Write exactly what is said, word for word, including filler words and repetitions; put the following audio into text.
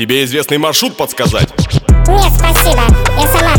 Тебе известный маршрут подсказать? Нет, спасибо, я сама